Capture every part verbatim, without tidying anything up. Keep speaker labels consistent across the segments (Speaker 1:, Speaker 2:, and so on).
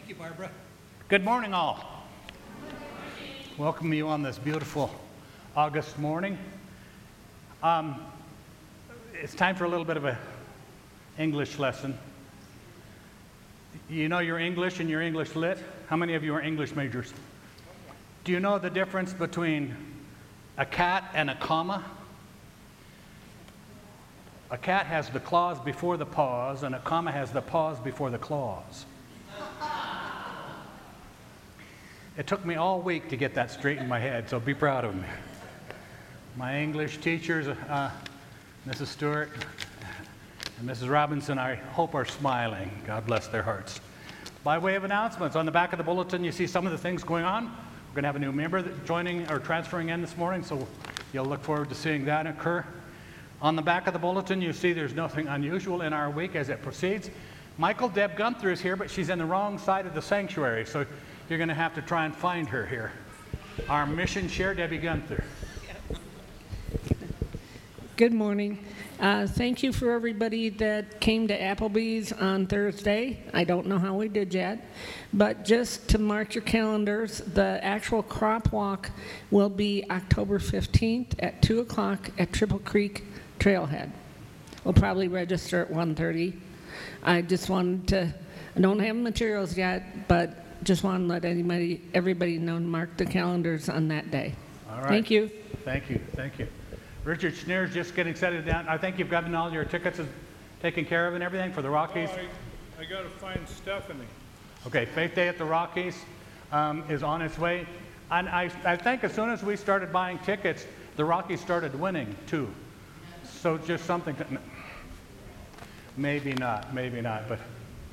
Speaker 1: Thank you, Barbara. Good morning, all. Good morning. Welcome you on this beautiful August morning. Um, it's time for a little bit of a English lesson. You know your English and your English lit? How many of you are English majors? Do you know the difference between a cat and a comma? A cat has the claws before the paws, and a comma has the paws before the claws. It took me all week to get that straight in my head, so be proud of me. My English teachers, uh, Missus Stewart and Missus Robinson, I hope are smiling. God bless their hearts. By way of announcements, on the back of the bulletin, you see some of the things going on. We're going to have a new member joining or transferring in this morning, so you'll look forward to seeing that occur. On the back of the bulletin, you see there's nothing unusual in our week as it proceeds. Michael Deb Gunther is here, but she's in the wrong side of the sanctuary, so you're going to have to try and find her here. Our mission chair, Debbie Gunther.
Speaker 2: Good morning. Uh, thank you for everybody that came to Applebee's on Thursday. I don't know how we did yet, but just to mark your calendars, the actual crop walk will be October fifteenth at two o'clock at Triple Creek Trailhead. We'll probably register at one thirty. I just wanted to, I don't have materials yet, but just want to let anybody, everybody know to mark the calendars on that day.
Speaker 1: All right.
Speaker 2: Thank you.
Speaker 1: Thank you. Thank you. Richard Schneer's just getting set down. I think you've gotten all your tickets taken care of and everything for the Rockies.
Speaker 3: Oh, I, I got to find Stephanie.
Speaker 1: Okay, Faith Day at the Rockies um, is on its way. And I, I think as soon as we started buying tickets, the Rockies started winning too. So just something to, maybe not, maybe not, but.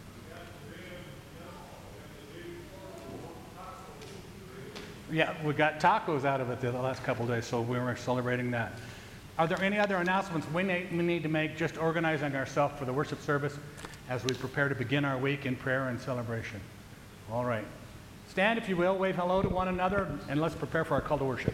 Speaker 1: Yeah, we got tacos out of it the last couple of days, so we were celebrating that. Are there any other announcements we need, we need to make, just organizing ourselves for the worship service as we prepare to begin our week in prayer and celebration? All right. Stand, if you will, wave hello to one another, and let's prepare for our call to worship.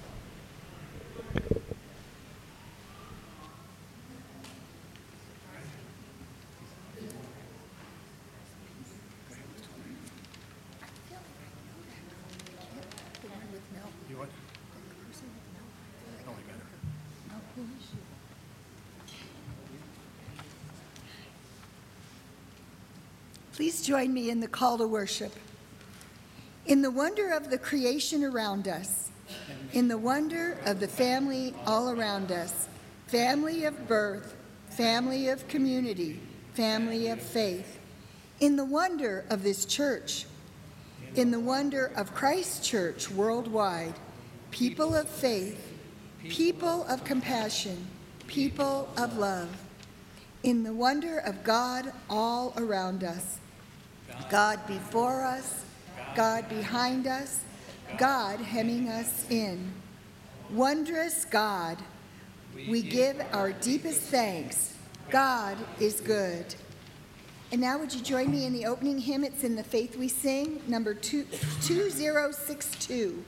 Speaker 4: Please join me in the call to worship. In the wonder of the creation around us, in the wonder of the family all around us, family of birth, family of community, family of faith, in the wonder of this church, in the wonder of Christ Church worldwide, people of faith, people of compassion, people of love, in the wonder of God all around us, God before us, God behind us, God hemming us in. Wondrous God, we give our deepest thanks. God is good. And now would you join me in the opening hymn? It's in the Faith We Sing, number two, two zero six two.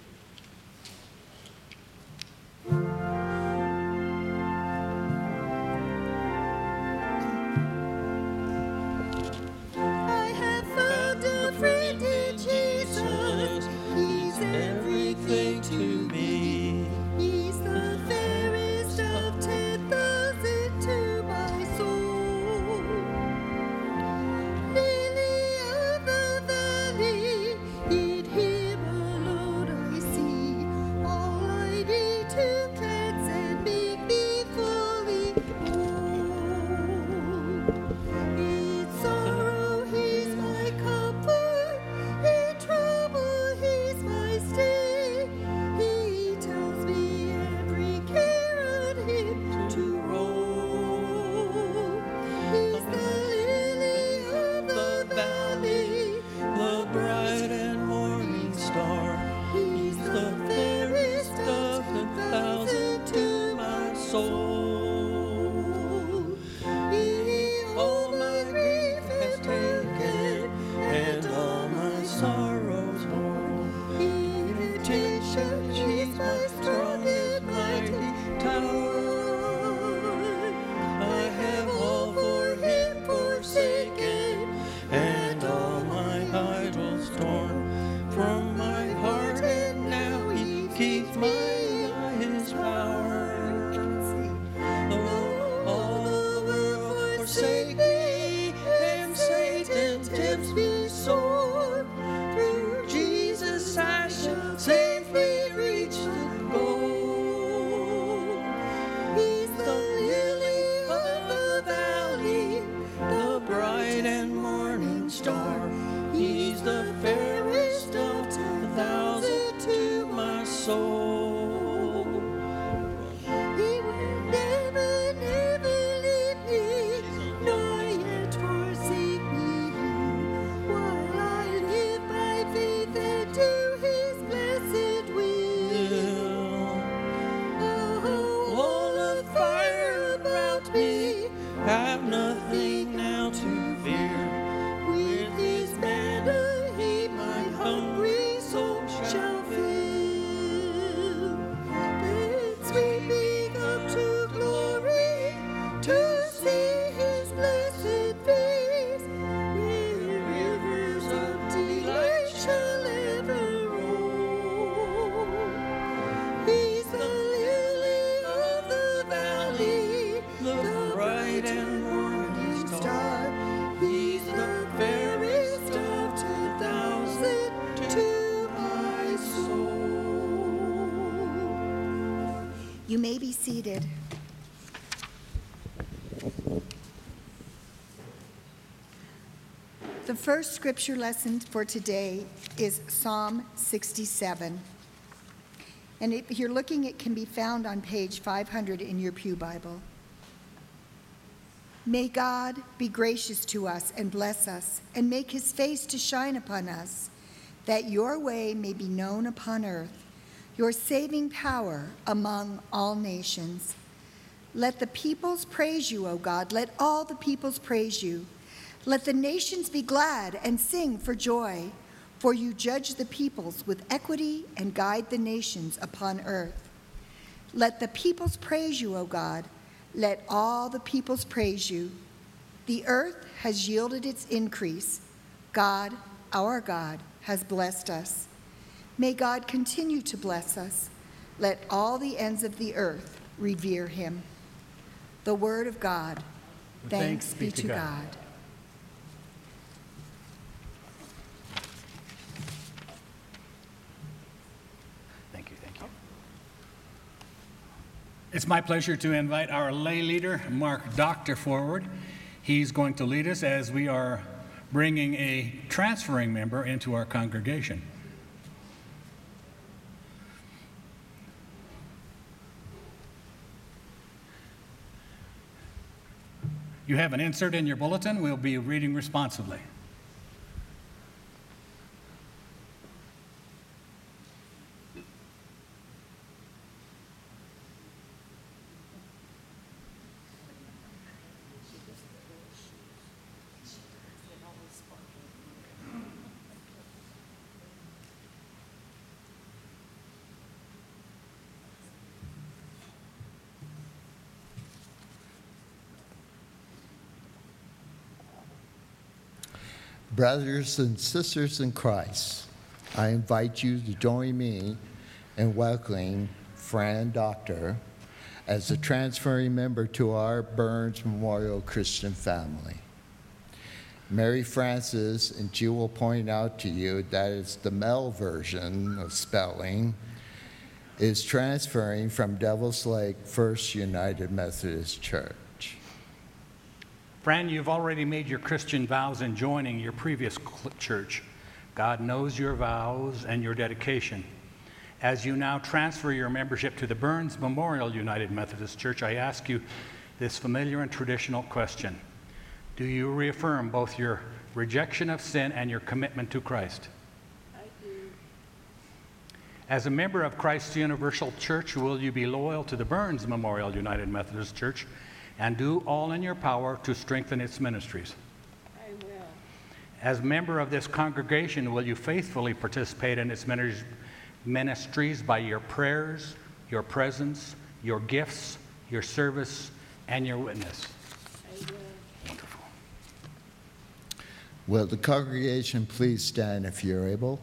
Speaker 5: And all my idols
Speaker 4: You may be seated. The first scripture lesson for today is Psalm sixty-seven. And if you're looking, it can be found on page five hundred in your Pew Bible. May God be gracious to us and bless us, and make his face to shine upon us, that your way may be known upon earth, your saving power among all nations. Let the peoples praise you, O God. Let all the peoples praise you. Let the nations be glad and sing for joy, for you judge the peoples with equity and guide the nations upon earth. Let the peoples praise you, O God. Let all the peoples praise you. The earth has yielded its increase. God, our God, has blessed us. May God continue to bless us. Let all the ends of the earth revere him. The word of God. Thanks, Thanks be to God. God.
Speaker 1: It's my pleasure to invite our lay leader, Mark Doctor, forward. He's going to lead us as we are bringing a transferring member into our congregation. You have an insert in your bulletin. We'll be reading responsively.
Speaker 5: Brothers and sisters in Christ, I invite you to join me in welcoming Fran Doctor as a transferring member to our Burns Memorial Christian family. Mary Frances, and she will point out to you that it's the male version of spelling, is transferring from Devil's Lake First United Methodist Church.
Speaker 1: Fran, you've already made your Christian vows in joining your previous church. God knows your vows and your dedication. As you now transfer your membership to the Burns Memorial United Methodist Church, I ask you this familiar and traditional question. Do you reaffirm both your rejection of sin and your commitment to Christ?
Speaker 2: I do.
Speaker 1: As a member of Christ's Universal Church, will you be loyal to the Burns Memorial United Methodist Church and do all in your power to strengthen its ministries?
Speaker 2: I will.
Speaker 1: As a member of this congregation, will you faithfully participate in its ministries by your prayers, your presence, your gifts, your service, and your witness?
Speaker 2: I will.
Speaker 1: Wonderful.
Speaker 5: Will the congregation please stand if you're able?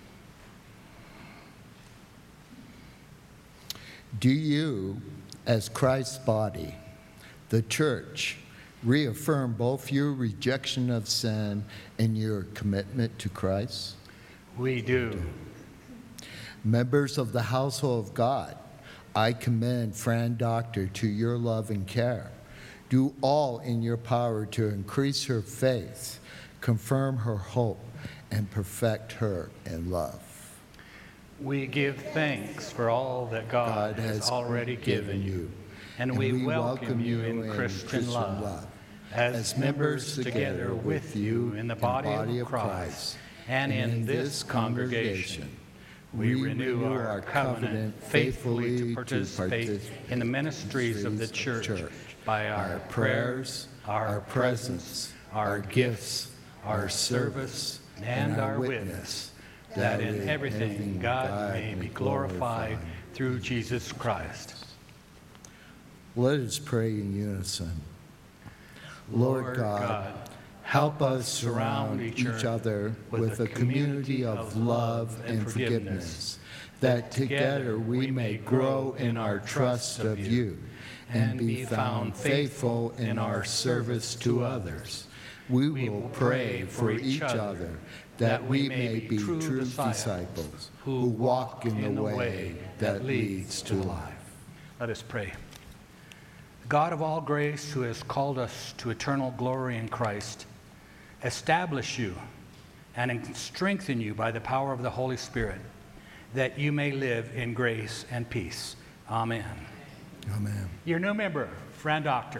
Speaker 5: Do you, as Christ's body, the church, reaffirm both your rejection of sin and your commitment to Christ?
Speaker 1: We do.
Speaker 5: Members of the household of God, I commend Fran Doctor to your love and care. Do all in your power to increase her faith, confirm her hope, and perfect her in love.
Speaker 1: We give thanks for all that God, God has, has already given you. And, and we, we welcome you in Christian, Christian love, love as, as members together with you in the body, in the body of Christ, Christ and, and in this congregation. We renew our covenant faithfully to participate in the ministries of the church by our prayers, our presence, our gifts, our service, and our witness, that in everything God may be glorified through Jesus Christ.
Speaker 5: Let us pray in unison. Lord God, help us surround each other with a community of love and forgiveness, that together we may grow in our trust of you and be found faithful in our service to others. We will pray for each other that we may be true disciples who walk in the way that leads to life.
Speaker 1: Let us pray. God of all grace, who has called us to eternal glory in Christ, establish you and strengthen you by the power of the Holy Spirit, that you may live in grace and peace. Amen.
Speaker 5: Amen.
Speaker 1: Your new member, Fran Doctor.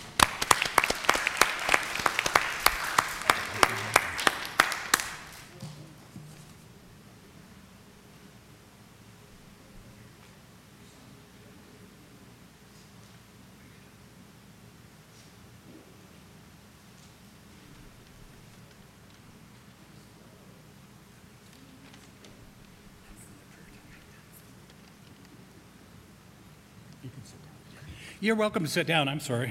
Speaker 1: You're welcome to sit down. I'm sorry.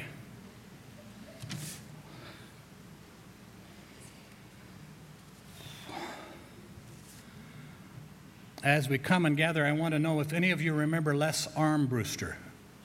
Speaker 1: As we come and gather, I want to know if any of you remember Les Armbruster.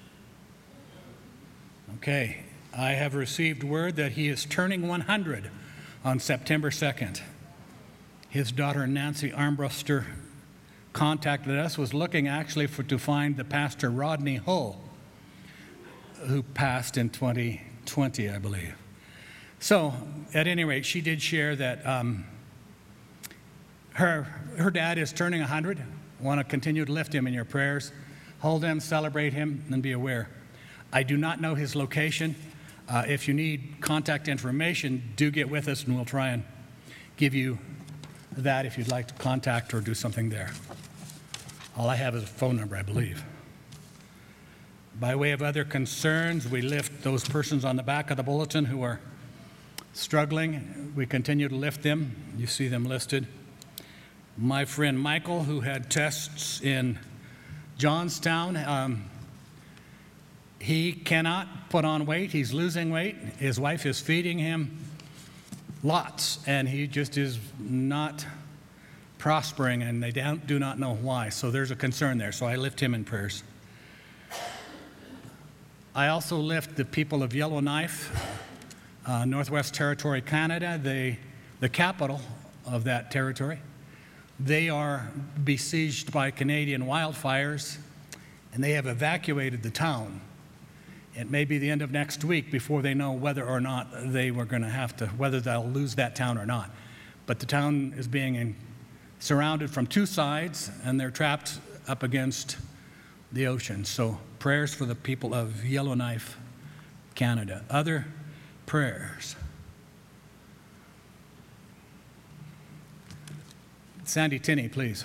Speaker 1: Okay, I have received word that he is turning one hundred on September second. His daughter Nancy Armbruster contacted us, was looking actually for to find the pastor Rodney Hull, who passed in twenty twenty, I believe. So, at any rate, she did share that um, her her dad is turning one hundred. Want to continue to lift him in your prayers. Hold him, celebrate him, and be aware. I do not know his location. Uh, if you need contact information, do get with us, and we'll try and give you that if you'd like to contact or do something there. All I have is a phone number, I believe. By way of other concerns, we lift those persons on the back of the bulletin who are struggling. We continue to lift them. You see them listed. My friend Michael, who had tests in Johnstown, um, he cannot put on weight. He's losing weight. His wife is feeding him lots, and he just is not prospering, and they don't, do not know why. So there's a concern there. So I lift him in prayers. I also lift the people of Yellowknife, uh, Northwest Territory, Canada, they, the capital of that territory. They are besieged by Canadian wildfires, and they have evacuated the town. It may be the end of next week before they know whether or not they were going to have to, whether they'll lose that town or not. But the town is being in, surrounded from two sides, and they're trapped up against the ocean. So prayers for the people of Yellowknife, Canada. Other prayers. Sandy Tinney, please.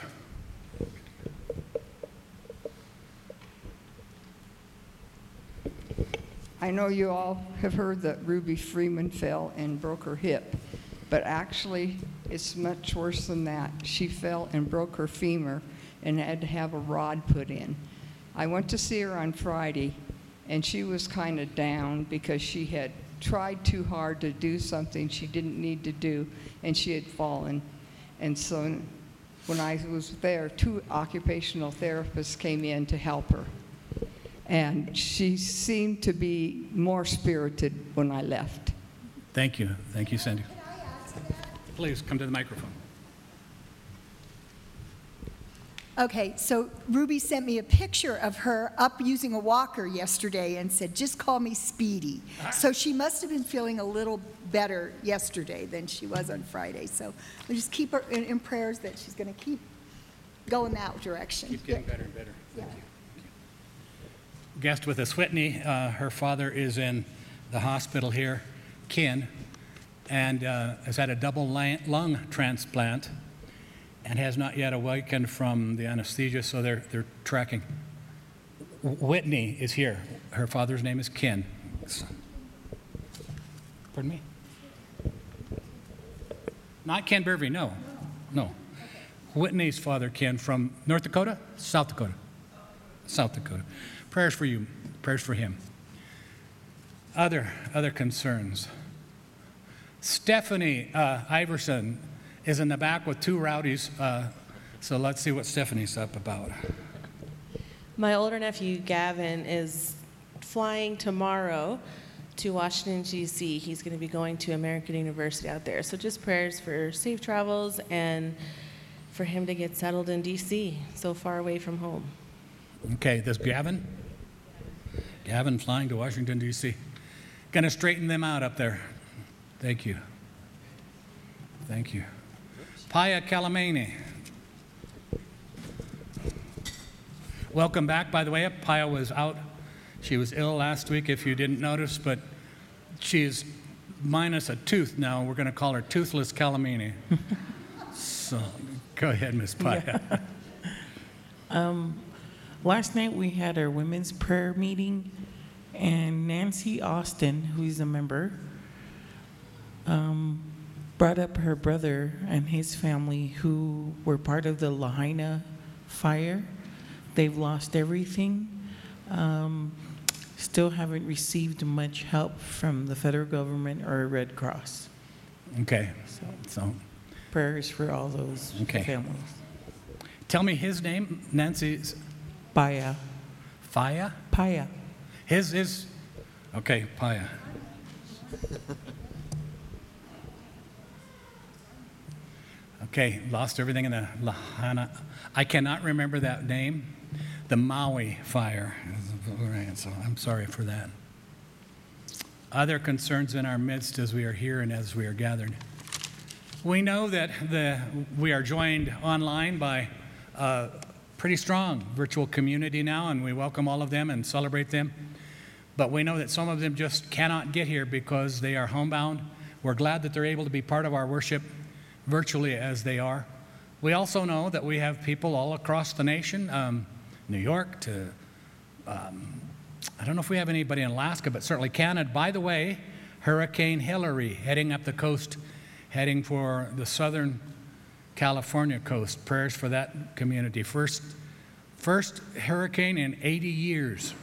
Speaker 6: I know you all have heard that Ruby Freeman fell and broke her hip, but actually it's much worse than that. She fell and broke her femur and had to have a rod put in. I went to see her on Friday, and she was kind of down because she had tried too hard to do something she didn't need to do, and she had fallen. And so when I was there, two occupational therapists came in to help her. And she seemed to be more spirited when I left.
Speaker 1: Thank you. Thank you, Sandy. Please come to the microphone.
Speaker 4: Okay, so Ruby sent me a picture of her up using a walker yesterday and said, just call me Speedy. So she must have been feeling a little better yesterday than she was on Friday. So we just keep her in, in prayers that she's going to keep going that direction.
Speaker 1: Keep getting
Speaker 4: Yeah.
Speaker 1: better and better. Thank
Speaker 4: Yeah.
Speaker 1: you. Guest with us, Whitney. Uh, her father is in the hospital here, Ken, and uh, has had a double lung transplant and has not yet awakened from the anesthesia, so they're, they're tracking. Whitney is here. Her father's name is Ken. Pardon me? Not Ken Burvey, no. No. Whitney's father, Ken, from North Dakota? South Dakota. South Dakota. Prayers for you. Prayers for him. Other, other concerns. Stephanie uh, Iverson is in the back with two rowdies, uh, so let's see what Stephanie's up about.
Speaker 7: My older nephew, Gavin, is flying tomorrow to Washington, D C He's going to be going to American University out there. So just prayers for safe travels and for him to get settled in D C, so far away from home.
Speaker 1: Okay, this Gavin? Gavin flying to Washington, D C Going to straighten them out up there. Thank you. Thank you. Paya Kalamani. Welcome back, by the way. Paya was out. She was ill last week, if you didn't notice, but she's minus a tooth now. We're going to call her Toothless Kalamani. So go ahead, Miss Paya.
Speaker 8: Yeah. um, last night we had our women's prayer meeting, and Nancy Austin, who's a member, um, brought up her brother and his family who were part of the Lahaina fire. They've lost everything. Um, still haven't received much help from the federal government or Red Cross.
Speaker 1: Okay.
Speaker 8: So,
Speaker 1: So
Speaker 8: prayers for all those
Speaker 1: Okay.
Speaker 8: families.
Speaker 1: tell me his name, Nancy's.
Speaker 8: Paya.
Speaker 1: Faya?
Speaker 8: Paya.
Speaker 1: His is, okay, Paya. Okay, lost everything in the Lahaina. I cannot remember that name. The Maui fire. So I'm sorry for that. Other concerns in our midst as we are here and as we are gathered. We know that the, we are joined online by a pretty strong virtual community now, and we welcome all of them and celebrate them. But we know that some of them just cannot get here because they are homebound. We're glad that they're able to be part of our worship virtually as they are. We also know that we have people all across the nation, um, New York to, um, I don't know if we have anybody in Alaska, but certainly Canada. By the way, Hurricane Hillary heading up the coast, heading for the southern California coast. Prayers for that community. First, first hurricane in eighty years.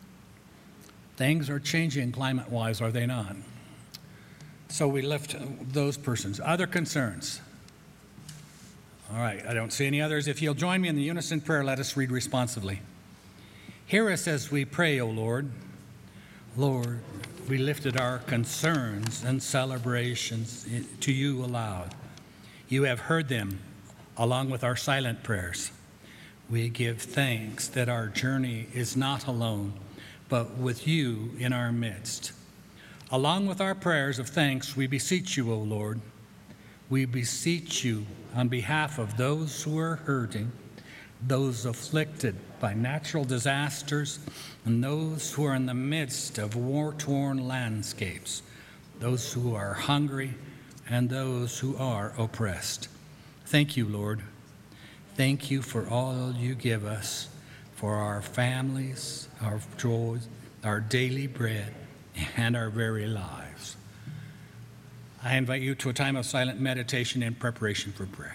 Speaker 1: Things are changing climate-wise, are they not? So we lift those persons. Other concerns? All right, I don't see any others. If you'll join me in the unison prayer, let us read responsively. Hear us as we pray, O Lord. Lord, we lifted our concerns and celebrations to you aloud. You have heard them along with our silent prayers. We give thanks that our journey is not alone, but with you in our midst. Along with our prayers of thanks, we beseech you, O Lord. We beseech you on behalf of those who are hurting, those afflicted by natural disasters, and those who are in the midst of war-torn landscapes, those who are hungry, and those who are oppressed. Thank you, Lord. Thank you for all you give us, for our families, our joys, our daily bread, and our very lives. I invite you to a time of silent meditation in preparation for prayer.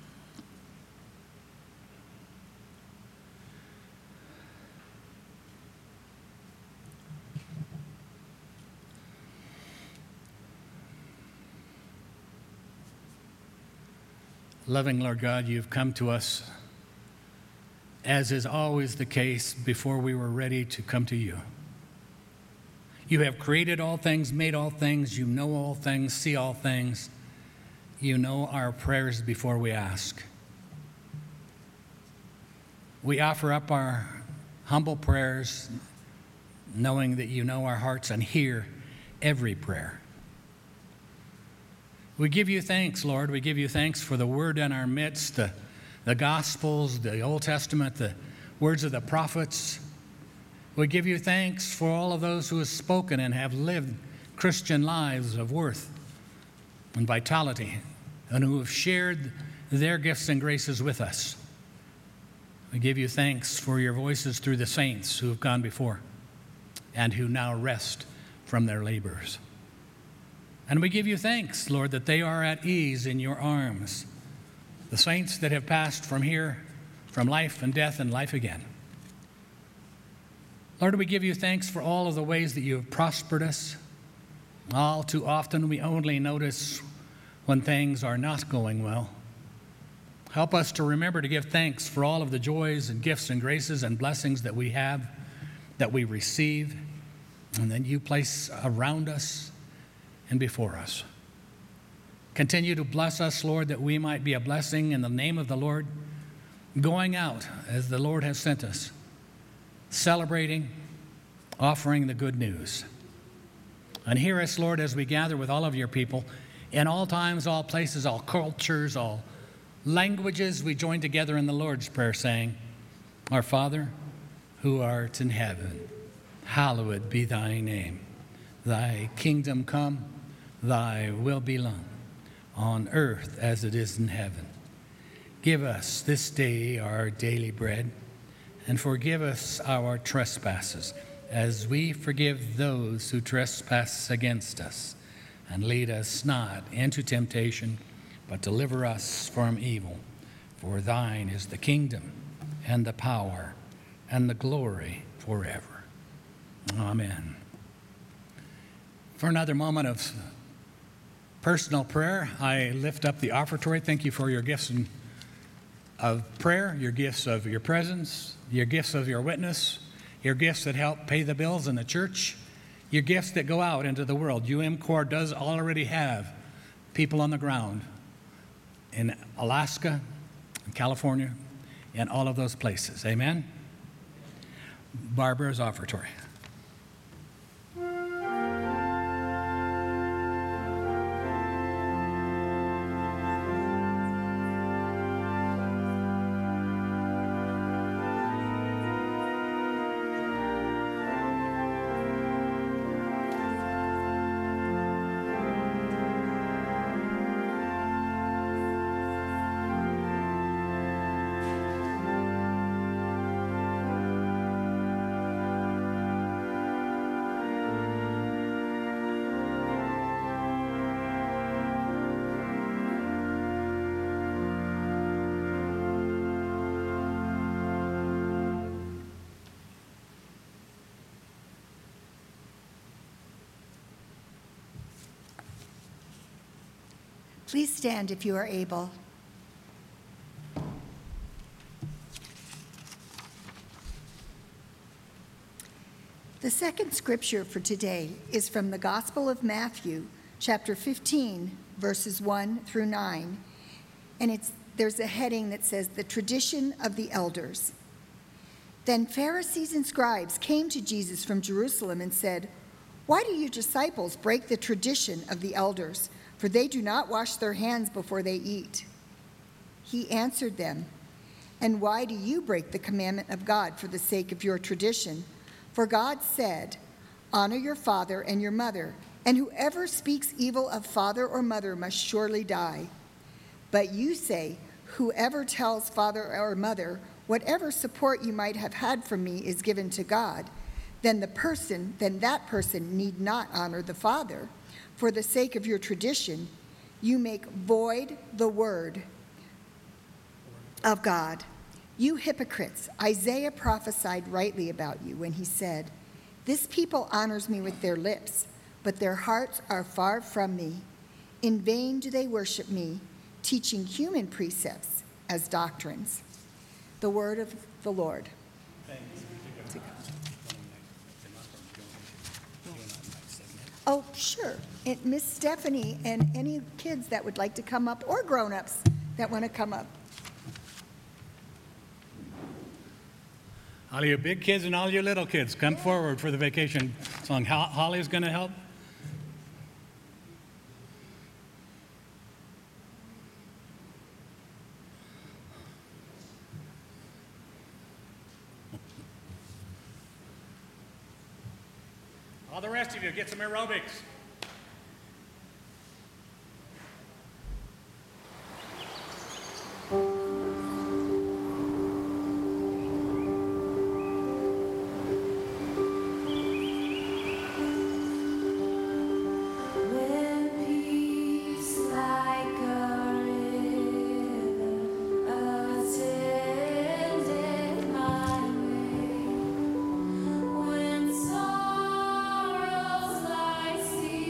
Speaker 1: Loving Lord God, you've come to us, as is always the case, before we were ready to come to you. You have created all things, made all things, you know all things, see all things. You know our prayers before we ask. We offer up our humble prayers, knowing that you know our hearts and hear every prayer. We give you thanks, Lord. We give you thanks for the word in our midst, the, the Gospels, the Old Testament, the words of the prophets. We give you thanks for all of those who have spoken and have lived Christian lives of worth and vitality, and who have shared their gifts and graces with us. We give you thanks for your voices through the saints who have gone before and who now rest from their labors. And we give you thanks, Lord, that they are at ease in your arms, the saints that have passed from here, from life and death and life again. Lord, we give you thanks for all of the ways that you have prospered us. All too often we only notice when things are not going well. Help us to remember to give thanks for all of the joys and gifts and graces and blessings that we have, that we receive, and that you place around us and before us. Continue to bless us, Lord, that we might be a blessing in the name of the Lord, going out as the Lord has sent us, celebrating offering the good news. And hear us, Lord, as we gather with all of your people in all times, all places, all cultures, all languages. We join together in the Lord's Prayer saying, Our Father, who art in heaven, hallowed be thy name. Thy kingdom come, thy will be done, on earth as it is in heaven. Give us this day our daily bread, and forgive us our trespasses, as we forgive those who trespass against us. And lead us not into temptation, but deliver us from evil. For thine is the kingdom, and the power, and the glory forever. Amen. For another moment of personal prayer, I lift up the offertory. Thank you for your gifts and of prayer, your gifts of your presence, your gifts of your witness, your gifts that help pay the bills in the church, your gifts that go out into the world. U M Corps does already have people on the ground in Alaska, in California, and all of those places. Amen? Barbara's offertory.
Speaker 4: Please stand if you are able. The second scripture for today is from the Gospel of Matthew, chapter fifteen, verses one through nine. And it's, there's a heading that says, The Tradition of the Elders. Then Pharisees and scribes came to Jesus from Jerusalem and said, Why do your disciples break the tradition of the elders? For they do not wash their hands before they eat. He answered them, And why do you break the commandment of God for the sake of your tradition? For God said, Honor your father and your mother, and whoever speaks evil of father or mother must surely die. But you say, Whoever tells father or mother, Whatever support you might have had from me is given to God, then the person, then that person need not honor the father. For the sake of your tradition, you make void the word of God. You hypocrites, Isaiah prophesied rightly about you when he said, This people honors me with their lips, but their hearts are far from me. In vain do they worship me, teaching human precepts as doctrines. The word of the Lord. Oh, sure. And Miss Stephanie and any kids that would like to come up, or grown-ups that want to come up.
Speaker 1: All you big kids and all you little kids, come forward for the vacation song. Ho- Holly's going to help. All the rest of you, get some aerobics.
Speaker 9: See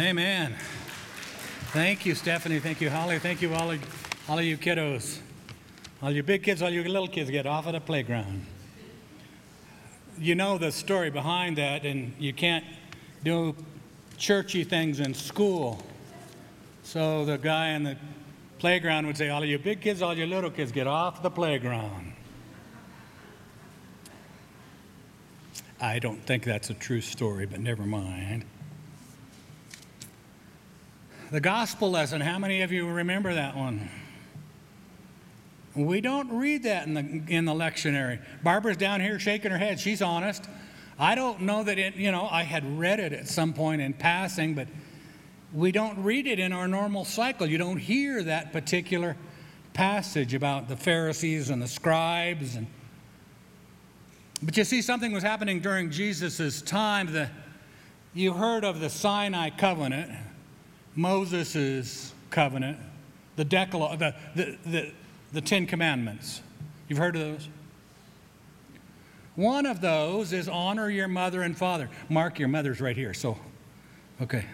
Speaker 1: Amen. Thank you, Stephanie. Thank you, Holly. Thank you, all of, all of you kiddos. All you big kids, all you little kids, get off at the playground. You know the story behind that, and you can't do churchy things in school. So the guy in the playground would say, all of you big kids, all you little kids, get off the playground. I don't think that's a true story, but never mind. The gospel lesson, how many of you remember that one? We don't read that in the in the lectionary. Barbara's down here shaking her head. She's honest. I don't know that it, you know, I had read it at some point in passing, but we don't read it in our normal cycle. You don't hear that particular passage about the Pharisees and the scribes. And, but you see, something was happening during Jesus' time. The, you heard of the Sinai covenant, Moses' covenant, the Decalogue, the, the, the, the Ten Commandments. You've heard of those? One of those is honor your mother and father. Mark, your mother's right here, so, okay.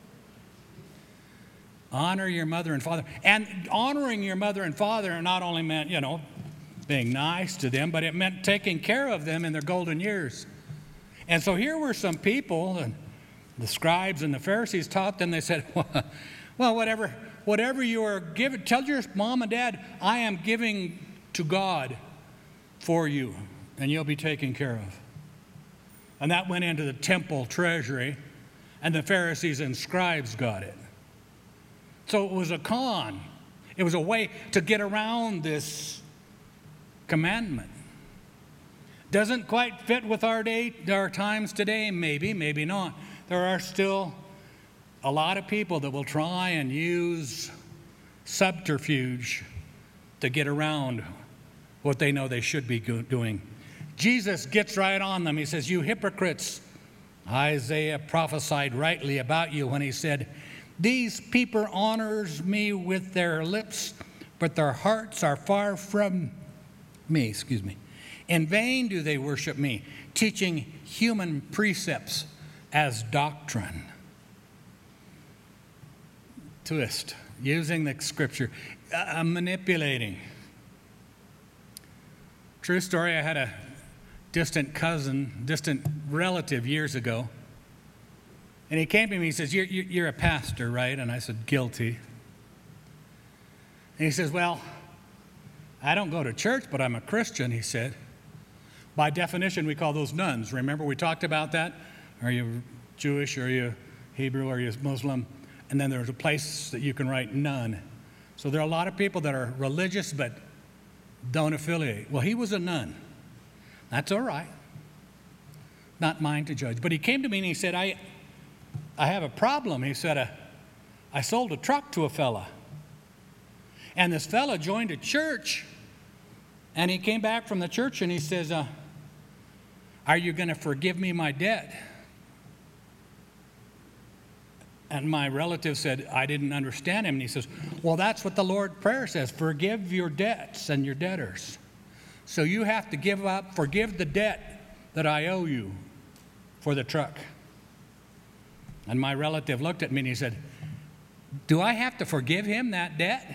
Speaker 1: Honor your mother and father. And honoring your mother and father not only meant, you know, being nice to them, but it meant taking care of them in their golden years. And so here were some people, and the scribes and the Pharisees taught them. They said, well, whatever, whatever you are giving, tell your mom and dad, I am giving to God for you, and you'll be taken care of. And that went into the temple treasury, and the Pharisees and scribes got it. So it was a con. It was a way to get around this commandment. Doesn't quite fit with our day, our times today, maybe, maybe not. There are still a lot of people that will try and use subterfuge to get around what they know they should be doing. Jesus gets right on them. He says, you hypocrites, Isaiah prophesied rightly about you when he said, these people honors me with their lips, but their hearts are far from me, excuse me. In vain do they worship me, teaching human precepts as doctrine. Twist, using the scripture, uh, manipulating. True story, I had a distant cousin, distant relative years ago. And he came to me, he says, you're, you're a pastor, right? And I said, guilty. And he says, well, I don't go to church, but I'm a Christian, he said. By definition, we call those nuns. Remember we talked about that? Are you Jewish? Are you Hebrew? Are you Muslim? And then there's a place that you can write nun. So there are a lot of people that are religious but don't affiliate. Well, he was a nun. That's all right. Not mine to judge. But he came to me and he said, I... I have a problem. He said, uh, I sold a truck to a fella. And this fella joined a church. And he came back from the church and he says, uh, are you going to forgive me my debt? And my relative said, I didn't understand him. And he says, well, that's what the Lord's Prayer says. Forgive your debts and your debtors. So you have to give up, forgive the debt that I owe you for the truck. And my relative looked at me and he said, do I have to forgive him that debt?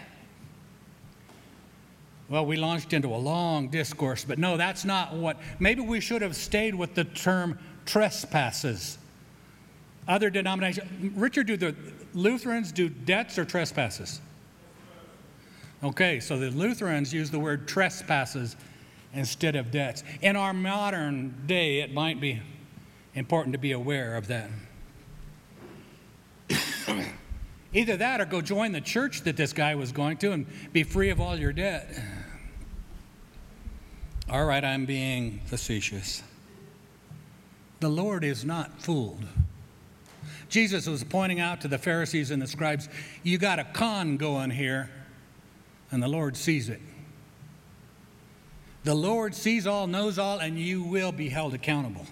Speaker 1: Well, we launched into a long discourse, but no, that's not what, maybe we should have stayed with the term trespasses. Other denominations, Richard, do the Lutherans do debts or trespasses? Okay, so the Lutherans use the word trespasses instead of debts. In our modern day, it might be important to be aware of that. Either that or go join the church that this guy was going to and be free of all your debt. All right, I'm being facetious. The Lord is not fooled. Jesus was pointing out to the Pharisees and the scribes, you got a con going here, and the Lord sees it. The Lord sees all, knows all, and you will be held accountable.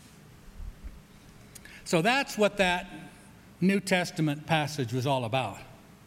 Speaker 1: So that's what that New Testament passage was all about.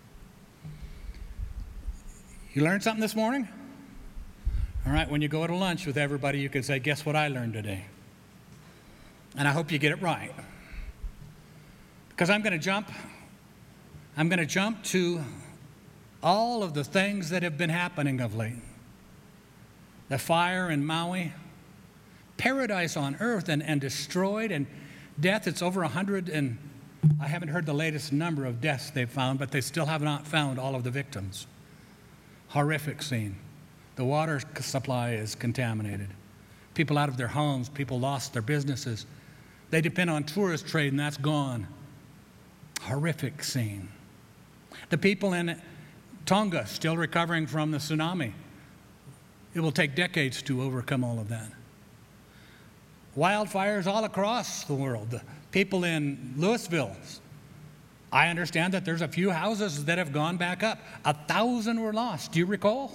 Speaker 1: You learned something this morning? All right, when you go to lunch with everybody, you can say, guess what I learned today? And I hope you get it right. Because I'm going to jump, I'm going to jump to all of the things that have been happening of late. The fire in Maui, paradise on earth and, and destroyed, and death, it's over a hundred, and I haven't heard the latest number of deaths they've found, but they still have not found all of the victims. Horrific scene. The water supply is contaminated. People out of their homes, people lost their businesses. They depend on tourist trade, and that's gone. Horrific scene. The people in Tonga still recovering from the tsunami. It will take decades to overcome all of that. Wildfires all across the world. The people in Louisville, I understand that there's a few houses that have gone back up. A thousand were lost. Do you recall?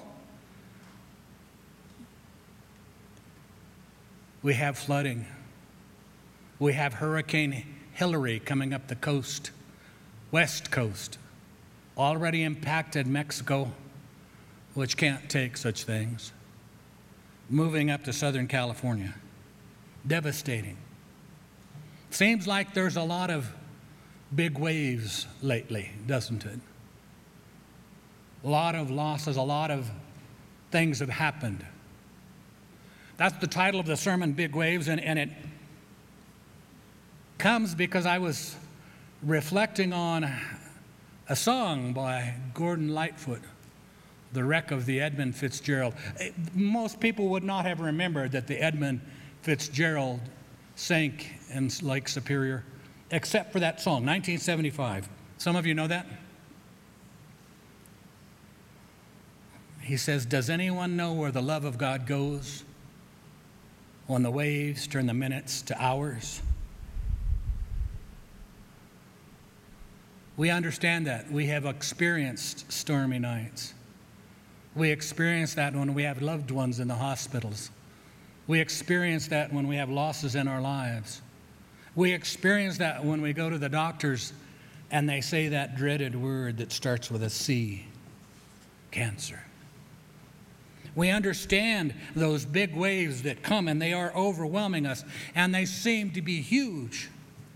Speaker 1: We have flooding. We have Hurricane Hillary coming up the coast, west coast, already impacted Mexico, which can't take such things. Moving up to Southern California. Devastating. Seems like there's a lot of big waves lately, doesn't it? A lot of losses, a lot of things have happened. That's the title of the sermon, Big Waves, and, and it comes because I was reflecting on a song by Gordon Lightfoot, The Wreck of the Edmund Fitzgerald. Most people would not have remembered that the Edmund Fitzgerald sank in Lake Superior, except for that song, nineteen seventy-five. Some of you know that? He says, does anyone know where the love of God goes when the waves turn the minutes to hours? We understand that. We have experienced stormy nights. We experience that when we have loved ones in the hospitals. We experience that when we have losses in our lives. We experience that when we go to the doctors and they say that dreaded word that starts with a C, cancer. We understand those big waves that come and they are overwhelming us, and they seem to be huge.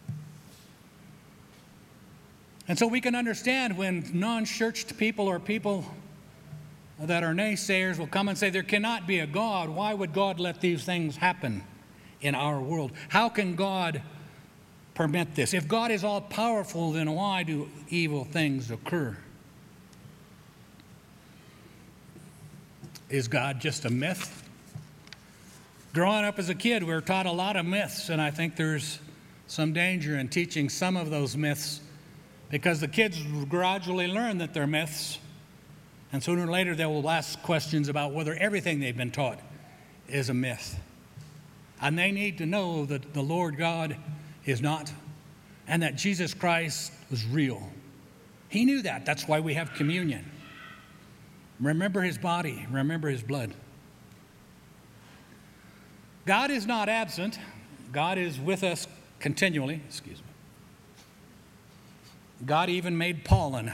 Speaker 1: And so we can understand when non-churched people or people that are naysayers will come and say, there cannot be a God. Why would God let these things happen in our world? How can God permit this? If God is all powerful, then why do evil things occur? Is God just a myth? Growing up as a kid, we were taught a lot of myths, and I think there's some danger in teaching some of those myths, because the kids gradually learn that they're myths, and sooner or later they will ask questions about whether everything they've been taught is a myth. And they need to know that the Lord God is not, and that Jesus Christ was real. He knew that. That's why we have communion. Remember his body, remember his blood. God is not absent. God is with us continually. Excuse me. God even made pollen.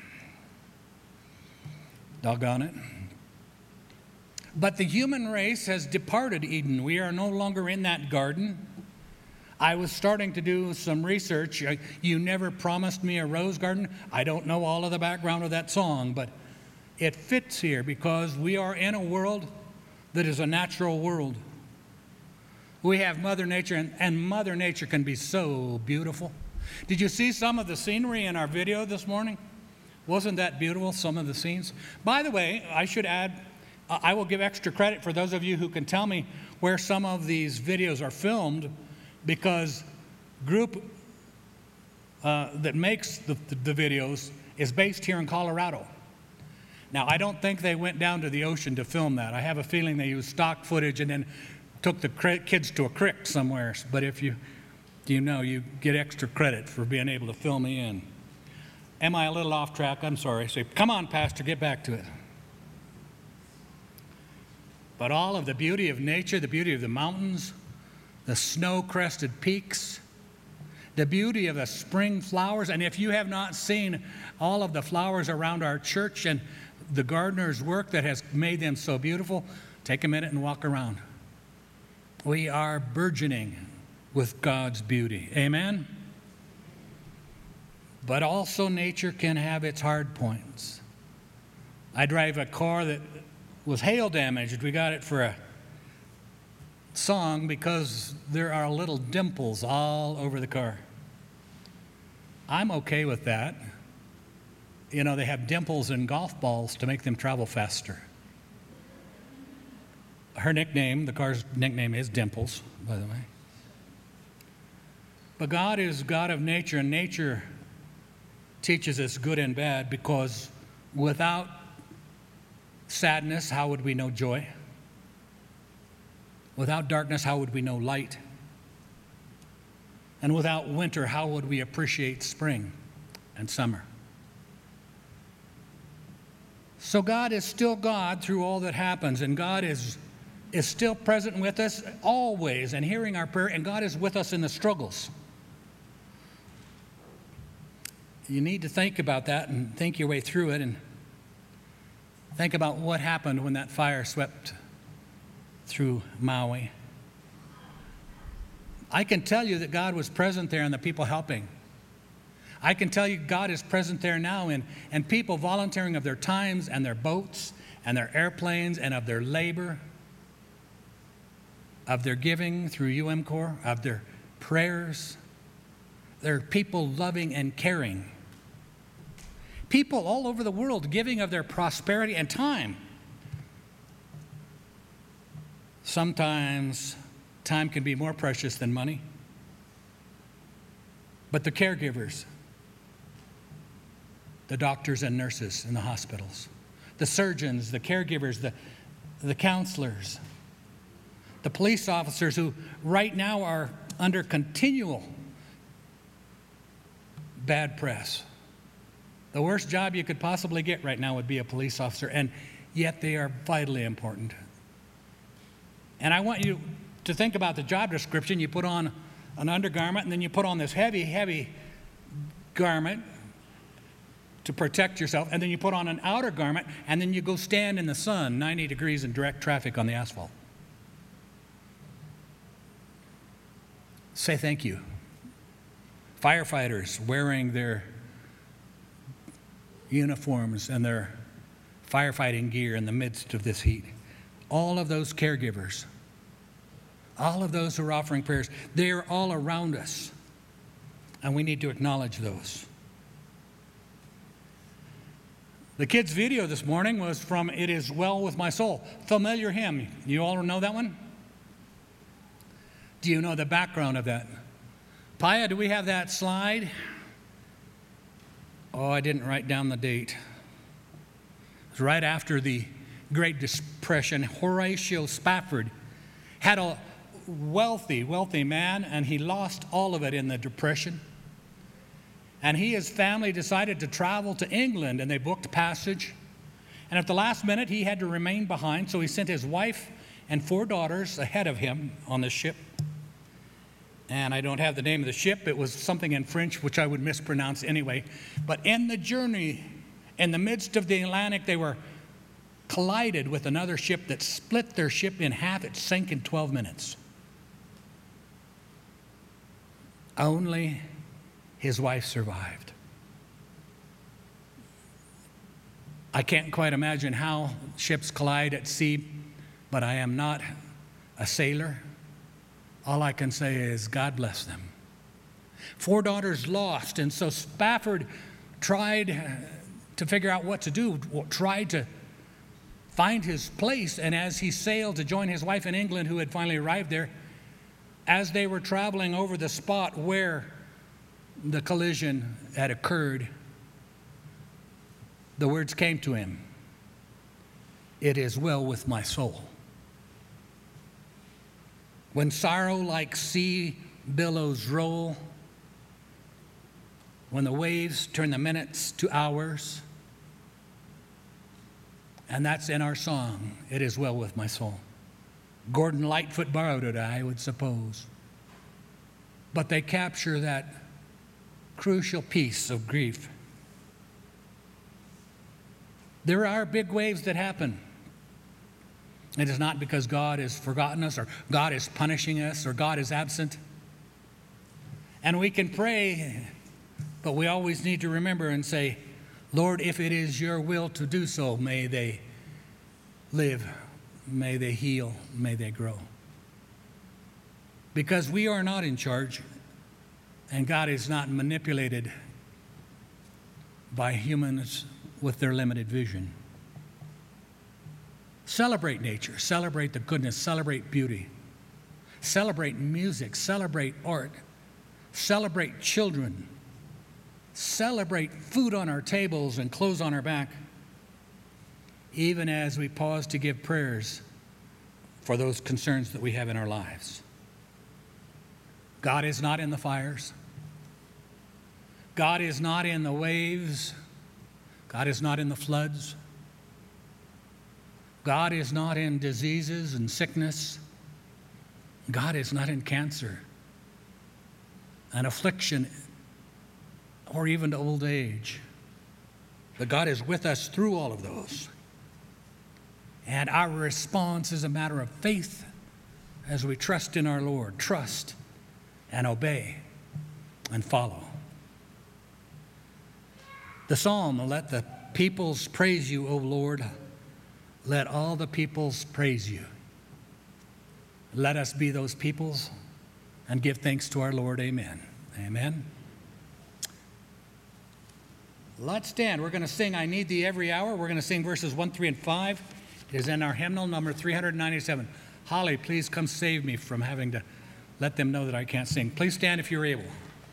Speaker 1: Doggone it. But the human race has departed Eden. We are no longer in that garden. I was starting to do some research. You never promised me a rose garden. I don't know all of the background of that song, but it fits here because we are in a world that is a natural world. We have Mother Nature, and, and Mother Nature can be so beautiful. Did you see some of the scenery in our video this morning? Wasn't that beautiful, some of the scenes? By the way, I should add, uh, I will give extra credit for those of you who can tell me where some of these videos are filmed, because group uh, that makes the, the, the videos is based here in Colorado. Now, I don't think they went down to the ocean to film that. I have a feeling they used stock footage and then took the kids to a creek somewhere. But if you, you know, you get extra credit for being able to fill me in. Am I a little off track? I'm sorry. Say, come on, Pastor, get back to it. But all of the beauty of nature, the beauty of the mountains, the snow-crested peaks, the beauty of the spring flowers, and if you have not seen all of the flowers around our church and the gardener's work that has made them so beautiful, take a minute and walk around. We are burgeoning with God's beauty. Amen? but also nature can have its hard points. I drive a car that was hail damaged. We got it for a song because there are little dimples all over the car. I'm okay with that. You know, they have dimples in golf balls to make them travel faster. Her nickname, the car's nickname is Dimples, by the way. But God is God of nature, and nature teaches us good and bad, because without sadness, how would we know joy? Without darkness, how would we know light? And without winter, how would we appreciate spring and summer? So God is still God through all that happens, and God is, is still present with us always and hearing our prayer, and God is with us in the struggles. You need to think about that and think your way through it, and think about what happened when that fire swept through Maui. I can tell you that God was present there and the people helping. I can tell you God is present there now, and, and people volunteering of their times and their boats and their airplanes and of their labor, of their giving through U M Corps, of their prayers. There are people loving and caring. People all over the world giving of their prosperity and time. Sometimes time can be more precious than money. But the caregivers, the doctors and nurses in the hospitals, the surgeons, the caregivers, the, the counselors, the police officers who right now are under continual bad press. The worst job you could possibly get right now would be a police officer, and yet they are vitally important. And I want you to think about the job description. You put on an undergarment, and then you put on this heavy, heavy garment to protect yourself, and then you put on an outer garment, and then you go stand in the sun, ninety degrees in direct traffic on the asphalt. Say thank you. Firefighters wearing their uniforms and their firefighting gear in the midst of this heat. All of those caregivers, all of those who are offering prayers, they are all around us, and we need to acknowledge those. The kids' video this morning was from It Is Well With My Soul. Familiar hymn. You all know that one? Do you know the background of that? Paya, do we have that slide? Oh, I didn't write down the date. It was right after the Great Depression. Horatio Spafford had a wealthy, wealthy man, and he lost all of it in the Depression. And he and his family decided to travel to England, and they booked passage. And at the last minute, he had to remain behind, so he sent his wife and four daughters ahead of him on the ship. And I don't have the name of the ship. It was something in French, which I would mispronounce anyway. But in the journey, in the midst of the Atlantic, they were collided with another ship that split their ship in half. It sank in twelve minutes. Only his wife survived. I can't quite imagine how ships collide at sea, but I am not a sailor. All I can say is God bless them. Four daughters lost, and so Spafford tried to figure out what to do, tried to find his place, and as he sailed to join his wife in England, who had finally arrived there, as they were traveling over the spot where the collision had occurred, the words came to him, "It is well with my soul." When sorrow like sea billows roll, when the waves turn the minutes to hours, and that's in our song, "It is well with my soul." Gordon Lightfoot borrowed it, I would suppose. But they capture that crucial piece of grief. There are big waves that happen. It is not because God has forgotten us, or God is punishing us, or God is absent. And we can pray But we always need to remember and say, Lord, if it is your will to do so, may they live, may they heal, may they grow. Because we are not in charge, and God is not manipulated by humans with their limited vision. Celebrate nature, celebrate the goodness, celebrate beauty, celebrate music, celebrate art, celebrate children, celebrate food on our tables and clothes on our back, even as we pause to give prayers for those concerns that we have in our lives. God is not in the fires. God is not in the waves. God is not in the floods. God is not in diseases and sickness. God is not in cancer and affliction or even old age. But God is with us through all of those. And our response is a matter of faith as we trust in our Lord, trust and obey and follow. The psalm, let the peoples praise you, O Lord. Let all the peoples praise you. Let us be those peoples and give thanks to our Lord. Amen. Amen. Let's stand. We're going to sing I Need Thee Every Hour. We're going to sing verses one, three, and five. It is in our hymnal number three hundred ninety-seven. Holly, please come save me from having to let them know that I can't sing. Please stand if you're able.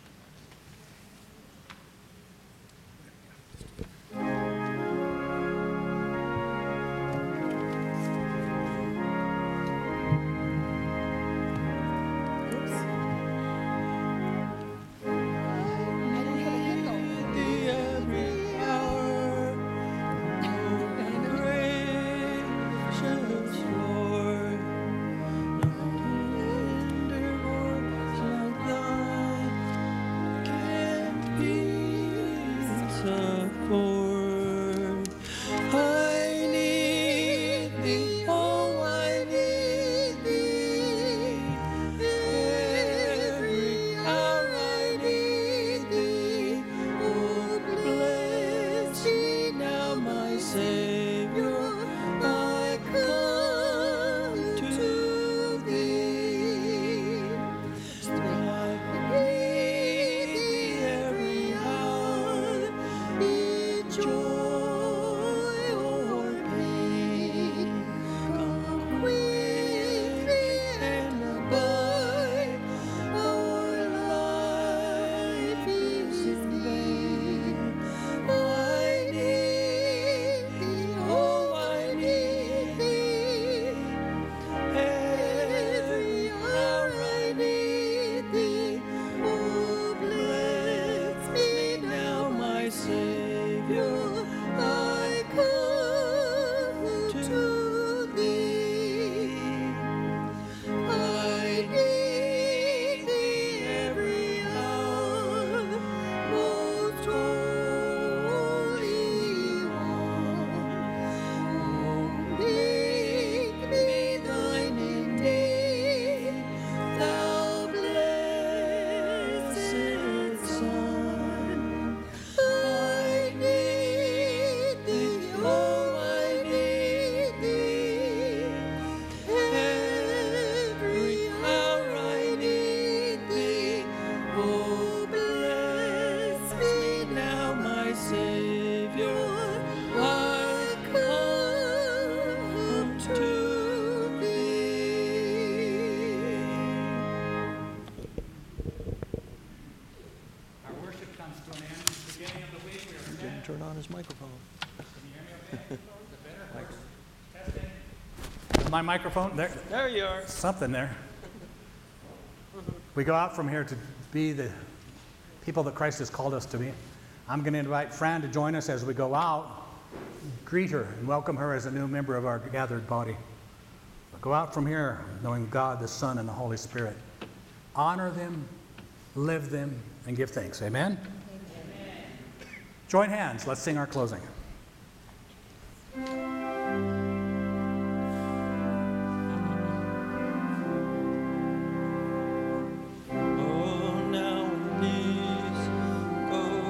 Speaker 9: Turn on his microphone.
Speaker 1: My microphone? There,
Speaker 9: There you are.
Speaker 1: something there. We go out from here to be the people that Christ has called us to be. I'm going to invite Fran to join us as we go out. Greet her and welcome her as a new member of our gathered body. Go out from here knowing God, the Son, and the Holy Spirit. Honor them, live them, and give thanks. Amen? Join hands. Let's sing our closing.
Speaker 9: Oh, now knees go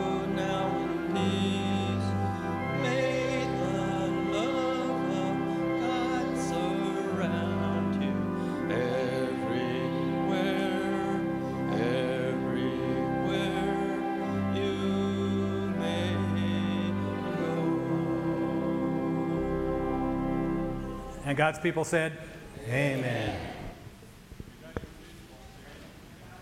Speaker 1: And God's people said, amen.